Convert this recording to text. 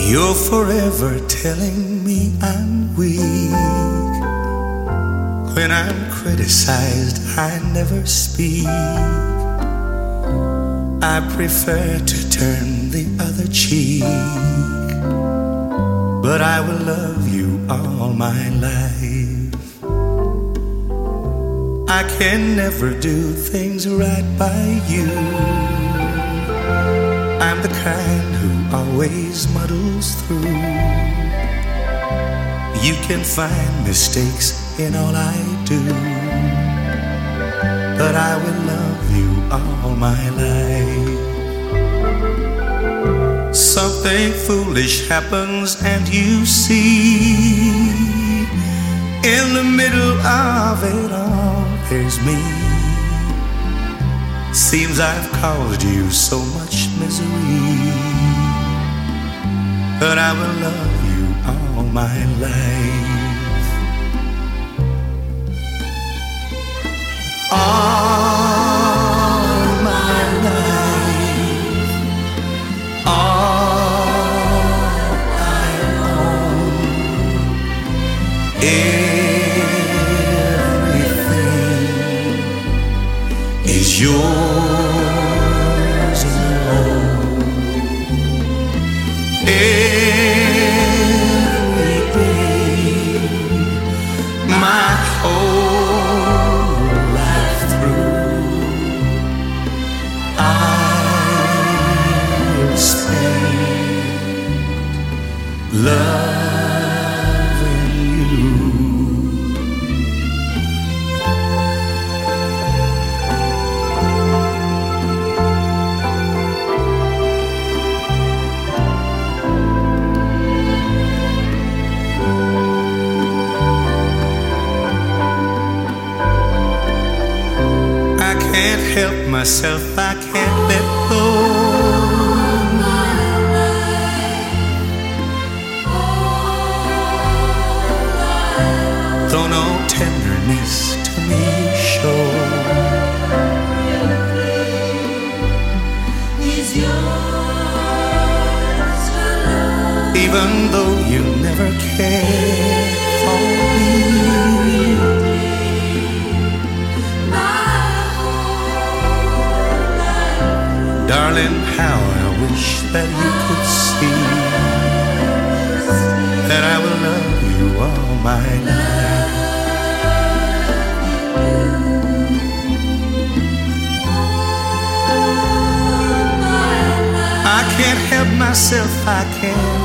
You're forever telling me I'm weak. When I'm criticized, I never speak. I prefer to turn the other cheek. But I will love you all my life. I can never do things right by you. I'm the kind who always muddles through. You can find mistakes in all I do, but I will love you all my life. Something foolish happens and you see, in the middle of it all there's me. Seems I've caused you so much misery, but I will love you all my life. All my life, all I own, everything is yours alone. Every day, my whole life through, I will spend loving you. Can't help myself, I can't let go. Though no tenderness to me show, even though you never cared for me. Darling, how I wish that you could see that I will love you all my life. I can't help myself, I can't